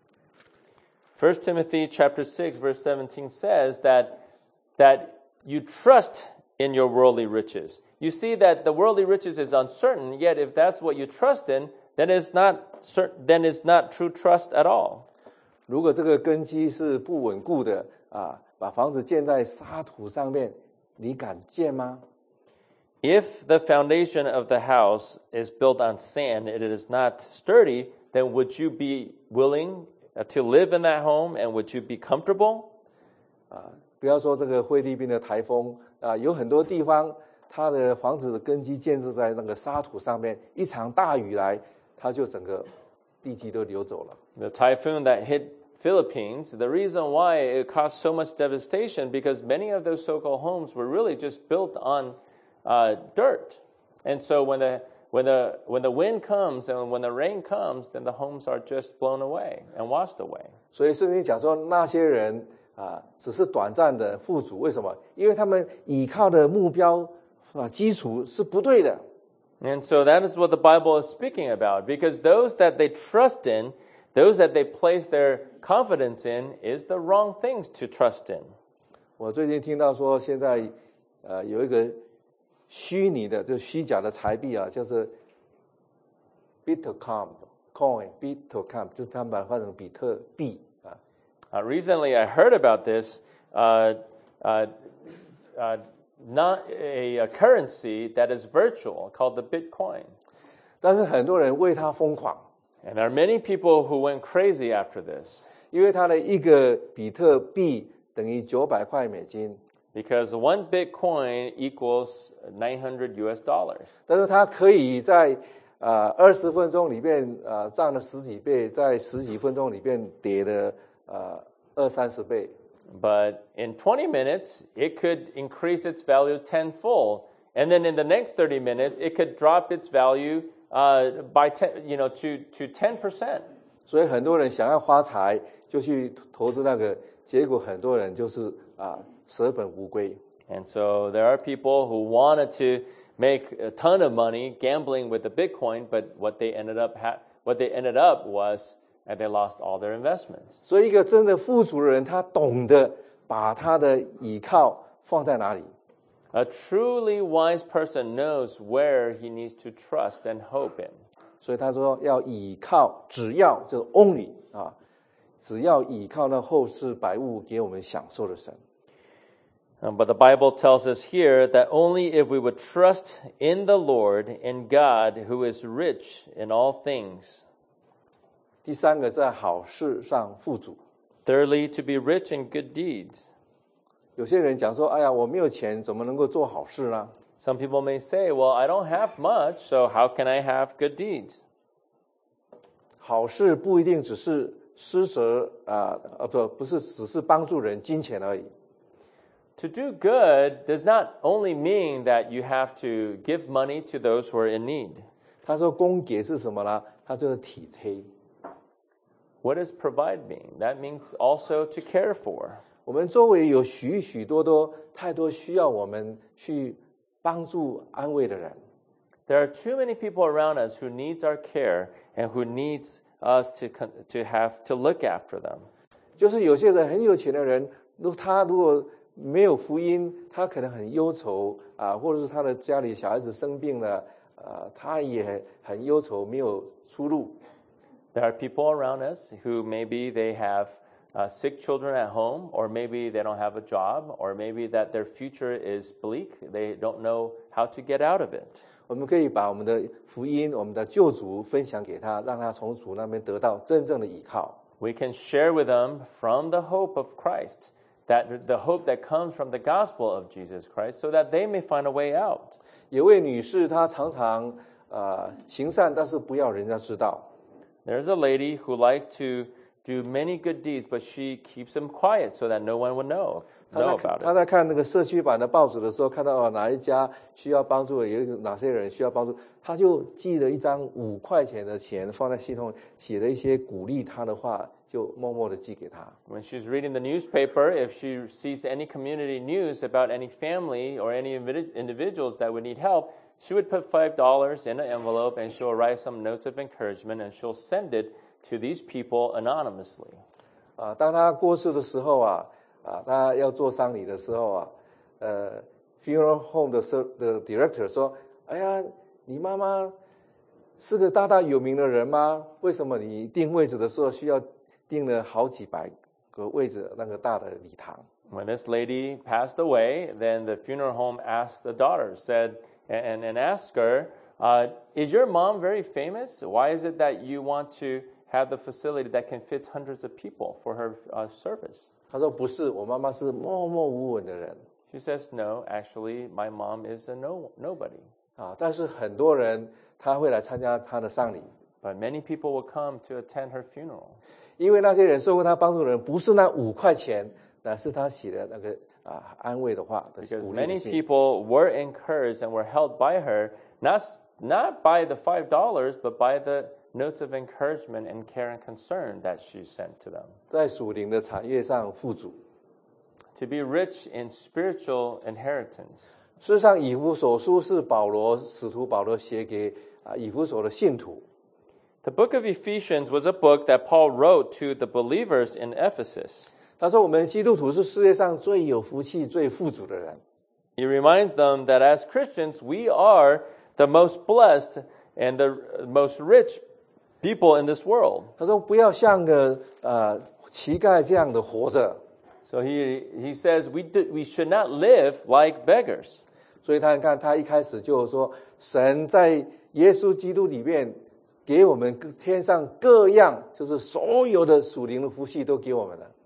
1 Timothy chapter 6 verse 17 says that you trust in your worldly riches. You see that the worldly riches is uncertain, yet if that's what you trust in, then it's not true trust at all. 如果这个根基是不稳固的把房子建在沙土上面，你敢建吗？ If the foundation of the house is built on sand, it is not sturdy, then would you be willing to live in that home, and would you be comfortable? 不要说这个菲律宾的台风有很多地方，它的房子的根基建设在那个沙土上面，一场大雨来，它就整个地基都流走了。 The typhoon that hit Philippines, the reason why it caused so much devastation because many of those so-called homes were really just built on dirt, and so when the wind comes and when the rain comes, then the homes are just blown away and washed away. 所以圣经讲说，那些人只是短暂的富足，为什么？因为他们倚靠的目标基础是不对的。 And so that is what the Bible is speaking about, because those that they trust in, those that they place their confidence in, is the wrong things to trust in. 我最近听到说，现在有一个虚拟的，就虚假的财币叫做 Bitcoin， 就是他们把它换成比特币 Recently, I heard about this, not a currency that is virtual called the Bitcoin. 但是很多人为它疯狂， And there are many people who went crazy after this. 因为它的一个比特币等于900块美金， Because one Bitcoin equals $900 US. 但是它可以在20分钟里面涨了10几倍，在10几分钟里面跌了20-30倍。 But in 20 minutes, it could increase its value tenfold. And then in the next 30 minutes, it could drop its value by to 10%. 所以很多人想要发财，就去投资那个，结果很多人就是舍本无归。 And so there are people who wanted to make a ton of money gambling with the Bitcoin, but what they ended up was and they lost all their investments. 所以一个真的富足的人，他懂得把他的倚靠放在哪里。 A truly wise person knows where he needs to trust and hope in. 所以他说要倚靠，只要就是 only 只要倚靠那后世百物给我们享受的神。 But the Bible tells us here that only if we would trust in the Lord, in God, who is rich in all things. 第三个在好事上富足。 Thirdly, to be rich in good deeds. 有些人讲说，哎呀，我没有钱，怎么能够做好事呢？ Some people may say, well, I don't have much, so how can I have good deeds? 好事不一定只是施舍不是只是帮助人金钱而已。 To do good does not only mean that you have to give money to those who are in need. 他说公给是什么呢？他就是体贴。 What does provide mean? That means also to care for. 我们周围有许许多多太多需要我们去帮助安慰的人。 There are too many people around us who needs our care and who needs us to have to look after them. 就是有些人很有钱的人，他如果没有福音，他可能很忧愁或者是他的家里小孩子生病了，他也很忧愁，没有出路。 There are people around us who maybe they have sick children at home, or maybe they don't have a job, or maybe that their future is bleak. They don't know how to get out of it. 我们可以把我们的福音、我们的救主分享给他，让他从主那边得到真正的依靠。 We can share with them from the hope of Christ, that the hope that comes from the gospel of Jesus Christ, so that they may find a way out. 有位女士，她常常行善，但是不要人家知道。 There's a lady who likes to do many good deeds, but she keeps them quiet so that no one would know about 她 it. 在看那个社区版的报纸的时候，看到哪一家需要帮助，有哪些人需要帮助，她就寄了一张5块钱的钱放在系统，写了一些鼓励她的话，就默默的寄给她。 When she's reading the newspaper, if she sees any community news about any family or any individuals that would need help, she would put $5 in an envelope and she'll write some notes of encouragement and she'll send it to these people anonymously. 当她过世的时候她要做丧礼的时候funeral home 的 director 说：“哎呀，你妈妈是个大有名的人吗？为什么你订位置的时候需要订了好几百个位置那个大的礼堂？” When this lady passed away, then the funeral home asked the daughter, said, and asked her, is your mom very famous? Why is it that you want to have the facility that can fit hundreds of people for her service? 她说：“不是，我妈妈是默默无闻的人。” She says, no, actually, my mom is a nobody. 但是很多人他会来参加她的丧礼， But many people will come to attend her funeral. 因为那些人受过她帮助的人，不是那5块钱，乃是她写的那个安慰的话的 Because 鼓励的 many 信。 people were encouraged and were helped by her, not by the $5, but by the notes of encouragement and care and concern that she sent to them. 在属灵的产业上富足。 To be rich in spiritual inheritance. 事实上，以弗所书是使徒保罗写给以弗所的信徒。 The book of Ephesians was a book that Paul wrote to the believers in Ephesus. 他说：“我们基督徒是世界上最有福气、最富足的人。” He reminds them that as Christians, we are the most blessed and the most rich people in this world. 他说：“不要像个乞丐这样的活着。” So he says we should not live like beggars. 所以他看，他一开始就说，神在耶稣基督里面给我们天上各样，就是所有的属灵的福气都给我们了。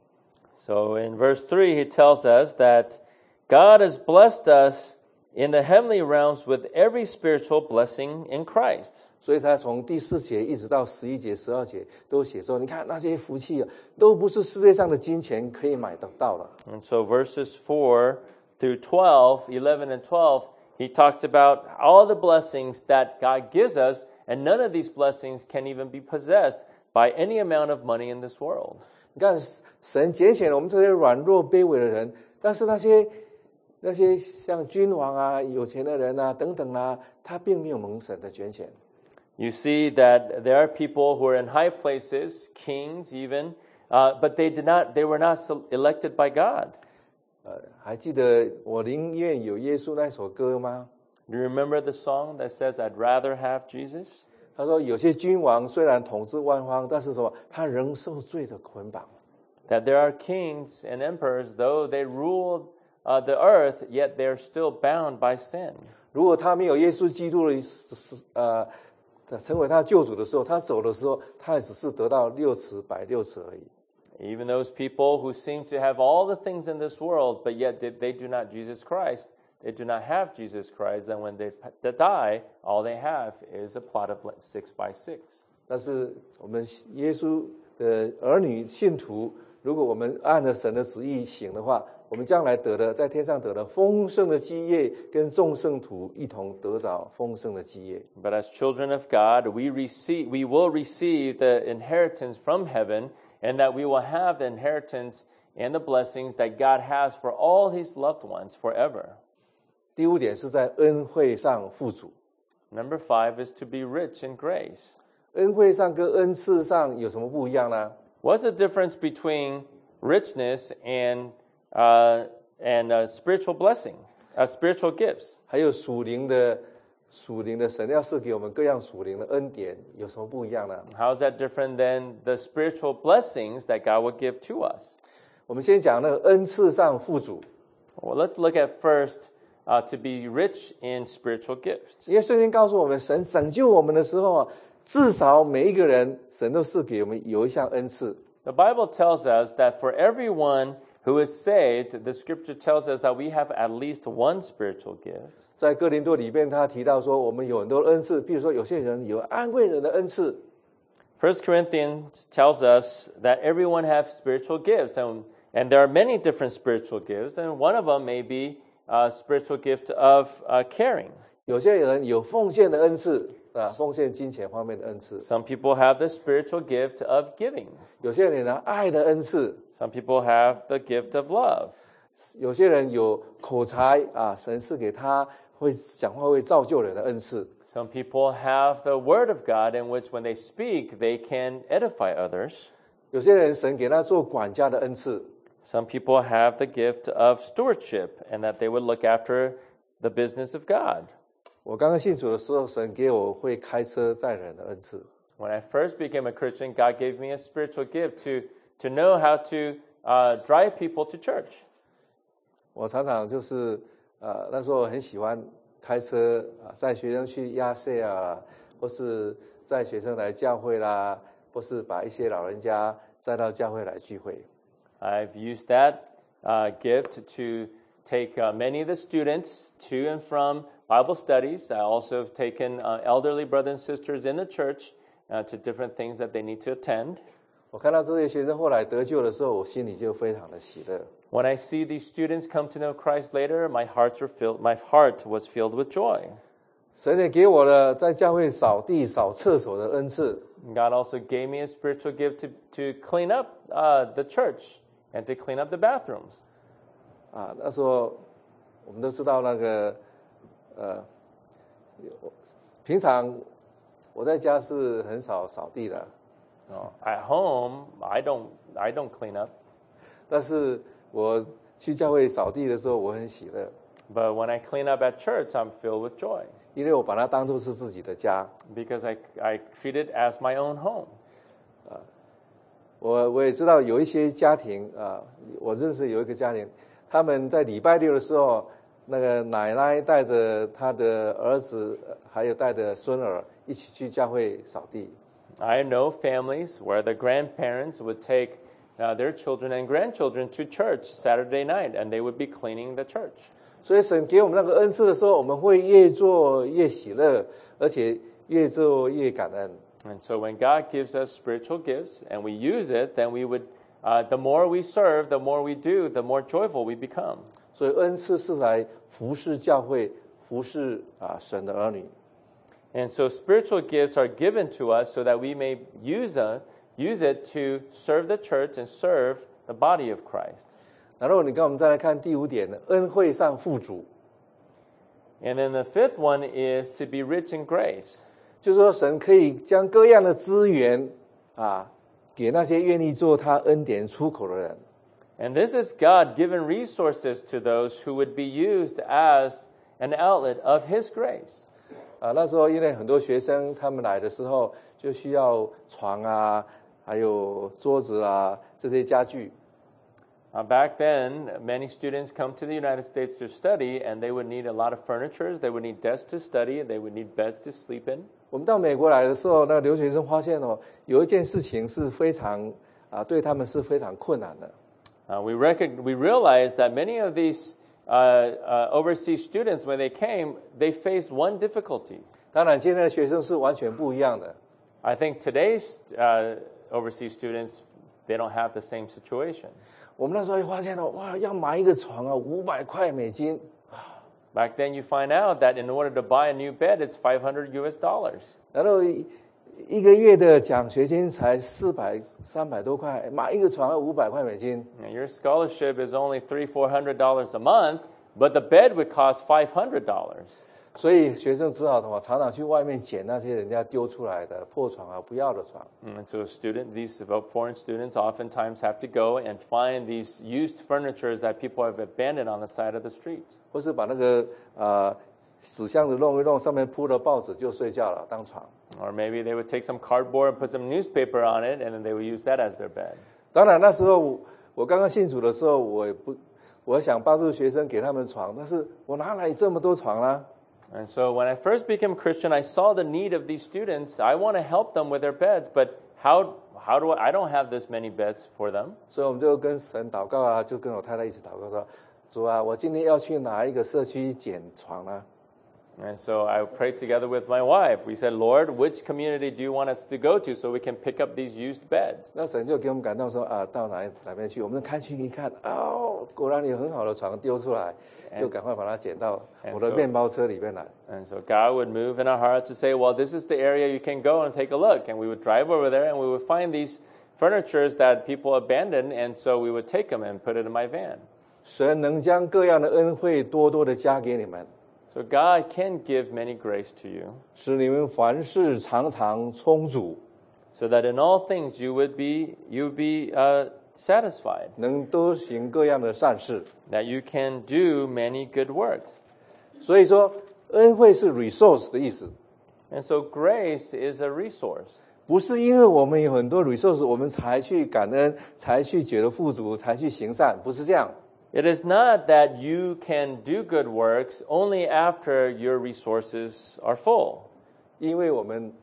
So in verse 3, he tells us that God has blessed us in the heavenly realms with every spiritual blessing in Christ. 所以他从第4节一直到11节、12节都写说，你看那些福气都不是世界上的金钱可以买得到的。 And so verses 4 through 12, 11 and 12, he talks about all the blessings that God gives us, and none of these blessings can even be possessed by any amount of money in this world. 你看，神拣选了我们这些软弱卑微的人，但是那些像君王有钱的人等等他并没有蒙神的拣选。 You see that there are people who are in high places, kings even, but they were not elected by God. 还记得我宁愿有耶稣那首歌吗？ Do you remember the song that says, I'd rather have Jesus? 他说，有些君王虽然统治万方，但是什么？他仍受罪的捆绑。 That there are kings and emperors, though they rule the earth, yet they're still bound by sin. 如果他没有耶稣基督成为他的救主的时候，他走的时候，他也只是得到6尺摆6尺而已。 Even those people who seem to have all the things in this world, but yet they do not Jesus Christ, they do not have Jesus Christ, then when they die, all they have is a plot of 6 by 6. 但是我们耶稣的儿女信徒，如果我们按着神的旨意行的话，我们将来在天上得了丰盛的基业，跟众圣徒一同得着丰盛的基业。 But as children of God, we will receive the inheritance from heaven, and that we will have the inheritance and the blessings that God has for all his loved ones forever. 第5点是在恩惠上富足。 Number 5 is to be rich in grace. 恩惠上跟恩赐上有什么不一样呢？ What's the difference between richness and spiritual blessing, spiritual gifts? 还有属灵的属灵的神要赐给我们各样属灵的恩典，有什么不一样呢？ How is that different than the spiritual blessings that God would give to us? 我们先讲那个恩赐上富足， Well, let's look at first to be rich in spiritual gifts. 因为圣经告诉我们，神拯救我们的时候啊，至少每一个人，神都是给我们有一项恩赐。 The Bible tells us that for everyone who is saved, the scripture tells us that we have at least one spiritual gift. 在哥林多里面，他提到说，我们有很多恩赐，比如说有些人有安慰人的恩赐， 1 Corinthians tells us that everyone has spiritual gifts, and there are many different spiritual gifts, and one of them may be a spiritual gift of caring. 有些人有奉献的恩赐啊，奉献金钱方面的恩赐， Some people have the spiritual gift of giving. 有些人呢爱的恩赐， Some people have the gift of love. 有些人有口才啊，神赐给他会讲话会造就人的恩赐。 Some people have the word of God in which when they speak, they can edify others. 有些人神给他做管家的恩赐， Some people have the gift of stewardship and that they would look after the business of God. 我刚刚信主的时候，神给我会开车载人的恩赐。 When I first became a Christian, God gave me a spiritual gift to know how to drive people to church. 我常常就是那时候很喜欢开车啊，载学生去亚细亚，或是载学生来教会啦，或是把一些老人家载到教会来聚会。 I've used that gift to take many of the students to and from Bible studies. I also have taken elderly brothers and sisters in the church to different things that they need to attend. 我看到这些学生后来得救的时候，我心里就非常的喜乐。 When I see these students come to know Christ later, my heart was filled with joy. 神也给我了在教会扫地、扫厕所的恩赐。 God also gave me a spiritual gift to clean up the church and to clean up the bathrooms. 啊，那时候我们都知道那个平常我在家是很少扫地的， At home, I don't clean up, 但是我去教会扫地的时候，我很喜乐， but when I clean up at church, I'm filled with joy 因为我把它当作是自己的家。 because I treat it as my own home. 我也知道有一些家庭啊，我认识有一个家庭，他们在礼拜六的时候，那个奶奶带着她的儿子，还有带着孙儿一起去教会扫地。 I know families where the grandparents would take their children and grandchildren to church Saturday night, and they would be cleaning the church. 所以神给我们那个恩赐的时候，我们会越做越喜乐，而且越做越感恩。 And so when God gives us spiritual gifts and we use it, then we would, the more we serve, the more we do, the more joyful we become. 所以恩赐是来服侍教会、服侍神的儿女。 And so spiritual gifts are given to us so that we may use it to serve the church and serve the body of Christ. 然后你跟我们再来看第5点的恩惠上富足， And then the fifth one is to be rich in grace. 就是说神可以将各样的资源给那些愿意做他恩典出口的人。 And this is God given resources to those who would be used as an outlet of His grace. 那时候因为很多学生他们来的时候就需要床啊，还有桌子啊这些家具。 Back then, many students come to the United States to study, and they would need a lot of furniture. They would need desks to study. They would need beds to sleep in. 我们到美国来的时候，那个留学生发现有一件事情是非常对他们是非常困难的。 We realized that many of these overseas students, when they came, they faced one difficulty. 当然，今天的学生是完全不一样的。 I think today's overseas students, they don't have the same situation. 我们那时候发现哇，要买一个床500块美金。 Back then, you find out that in order to buy a new bed, it's $500 US. 然后一个月的奖学金才300多块，买一个床要500块美金。 Your scholarship is only $300-400 a month, but the bed would cost $500. 所以学生只好常常去外面捡那些人家丢出来的破床不要的床。 And so these foreign students oftentimes have to go and find these used furnitures that people have abandoned on the side of the street. 或是把那个纸箱子弄一弄，上面铺了报纸就睡觉了，当床。 Or maybe they would take some cardboard and put some newspaper on it, and then they would use that as their bed. 当然那时候我刚刚信主的时候，我想帮助学生给他们床，但是我哪来这么多床呢？ And so when I first became a Christian, I saw the need of these students. I want to help them with their beds, but how do I don't have this many beds for them. 所以我们就跟神祷告啊，就跟我太太一起祷告说：主啊，我今天要去哪一个社区捡床呢？ And so I prayed together with my wife. We said, Lord, which community do you want us to go to so we can pick up these used beds? 那神就给我们感动说啊，到哪边去？我们开去一看，哦，果然有很好的床丢出来，就赶快把它捡到我的面包车里面来。 And so God would move in our heart to say, well, this is the area you can go and take a look. And we would drive over there and we would find these furnitures that people abandoned. And so we would take them and put it in my van. 神能将各样的恩惠多多的加给你们， So God can give many grace to you, 使你们凡事常常充足， so that in all things you would be satisfied, 能多行各样的善事。 that you can do many good works. 所以说，恩惠是 resource 的意思， And so grace is a resource. 不是因为我们有很多 resource 我们才去感恩，才去觉得富足，才去行善，不是这样。 It is not that you can do good works only after your resources are full. 因为我们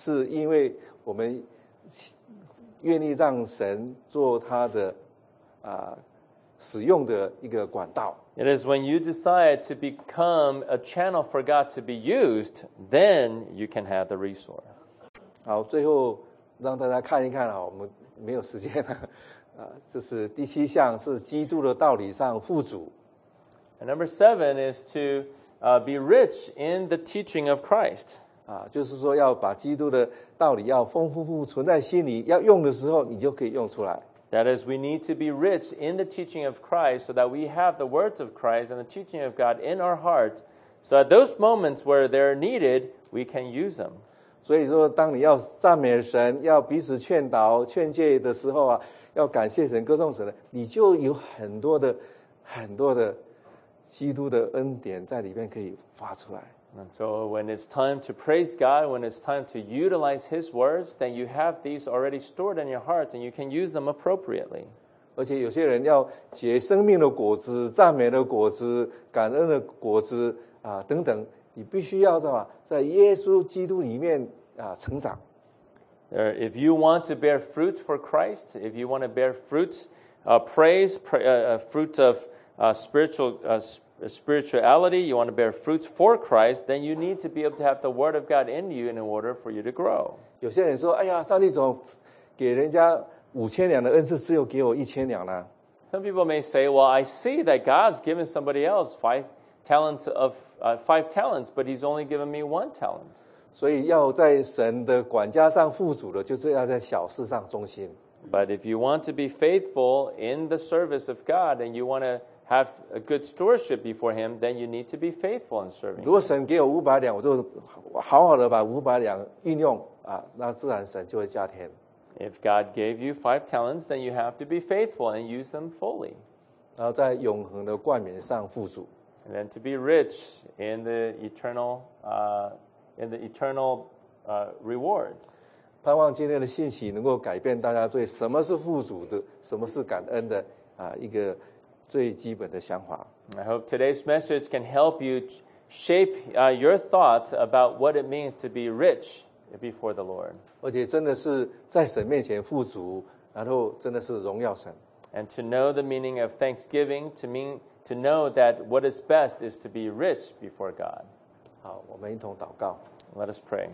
愿意让神做他的使用的一个管道。 It is when you decide to become a channel for God to be used, then you can have the resource. 好，最后让大家看一看啊，我们没有时间了。这是第7项，是基督的道理上富足。 And number 7 is to be rich in the teaching of Christ. 就是说要把基督的道理要丰富存在心里，要用的时候你就可以用出来。 That is, we need to be rich in the teaching of Christ so that we have the words of Christ and the teaching of God in our heart. So at those moments where they're needed, we can use them. 所以说，当你要赞美神、要彼此劝导、劝诫的时候啊，要感谢神、歌颂神的，你就有很多的基督的恩典在里面可以发出来。 And so when it's time to praise God, when it's time to utilize His words, then you have these already stored in your heart and you can use them appropriately. 而且有些人要结生命的果子、赞美的果子、感恩的果子等等，你必须要在耶稣基督里面成长。 If you want to bear fruit for Christ, if you want to bear fruit, fruit of spirituality, you want to bear fruits for Christ, then you need to be able to have the Word of God in you in order for you to grow. 有些人说：“哎呀，上帝总给人家5000两的恩赐，只有给我1000两呢。” Some people may say, well, I see that God's given somebody else 5 talents, but He's only given me 1 talent. 所以要在神的管家上富足的，就是要在小事上忠心。 But if you want to be faithful in the service of God and you want to have a good stewardship before Him, then you need to be faithful in serving. 如果神给我500两，我就好好的把500两运用那自然神就会加添。 If God gave you 5 talents, then you have to be faithful and use them fully. 然后在永恒的冠冕上富足。 And then to be rich in the eternal rewards. 盼望今天的信息能够改变大家对什么是富足的、什么是感恩的一个最基本的想法。 I hope today's message can help you shape your thoughts about what it means to be rich before the Lord. 而且真的是在神面前富足，然后真的是荣耀神。 And to know the meaning of thanksgiving, to know that what is best is to be rich before God. 好，我们一同祷告。 Let us pray.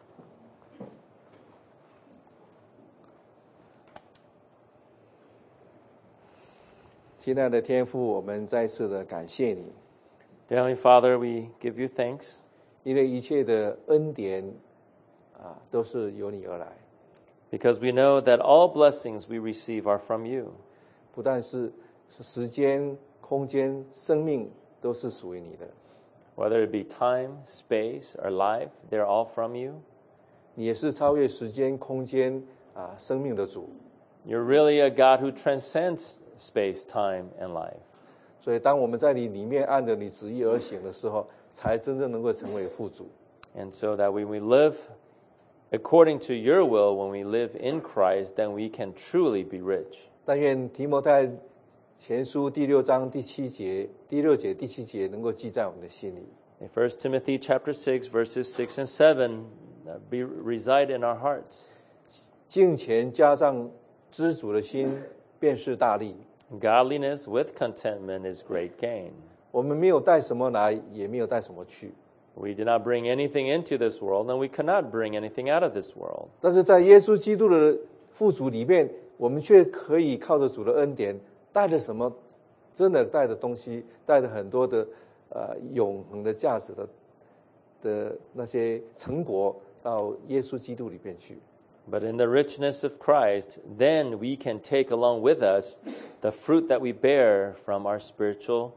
亲爱的天父，我们再次的感谢你， Dear Heavenly Father, we give you thanks 因为一切的恩典都是由你而来， because we know that all blessings we receive are from you. 不但是时间、空间、生命都是属于你的。 Whether it be time, space, or life, they're all from you. 你也是超越时间、空间生命的主。 You're really a God who transcends space, time, and life. 所以，当我们在你里面按着你旨意而行的时候， 才真正能够成为富足。 And so that when we live according to your will, when we live in Christ, then we can truly be rich. 但愿提摩太前书第6章第7节、第6节、第7节能够记在我们的心里。 In 1 Timothy chapter 6, verses 6 and 7 reside in our hearts. 敬虔加上知足的心，便是大利。 Godliness with contentment is great gain. 我们没有带什么来，也没有带什么去， We did not bring anything into this world, and we cannot bring anything out of this world. 但是在耶稣基督的富足里面，我们却可以靠着主的恩典，带着什么真的带的东西，带着很多的永恒的价值的那些成果到耶稣基督里边去。 But in the richness of Christ, then we can take along with us the fruit that we bear from our spiritual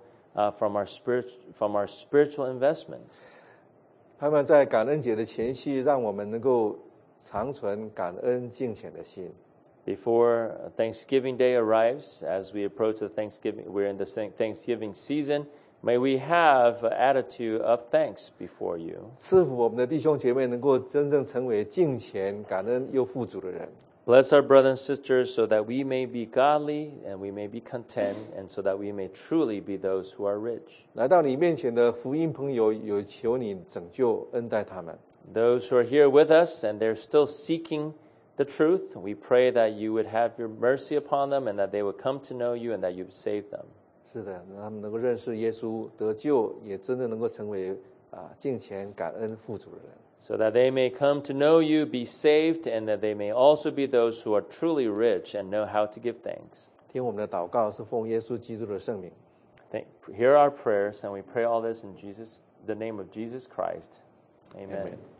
investments. 盼望在感恩节的前夕，让我们能够长存感恩敬虔的心。 Before Thanksgiving Day arrives, as we approach we're in the Thanksgiving season, may we have an attitude of thanks before you. 赐福我们的弟兄姐妹能够真正成为敬虔、感恩又富足的人。 Bless our brothers and sisters so that we may be godly and we may be content and so that we may truly be those who are rich. 来到你面前的福音朋友，有求你拯救恩待他们。 Those who are here with us and they're still seeking the truth, we pray that you would have your mercy upon them and that they would come to know you and that you've saved them. 是的，让他们能够认识耶稣，得救，也真的能够成为敬虔、感恩、富足的人。 So that they may come to know you, be saved, and that they may also be those who are truly rich and know how to give thanks. 听我们的祷告是奉耶稣基督的圣名。 Hear our prayers, and we pray all this in the name of Jesus Christ. Amen. Amen.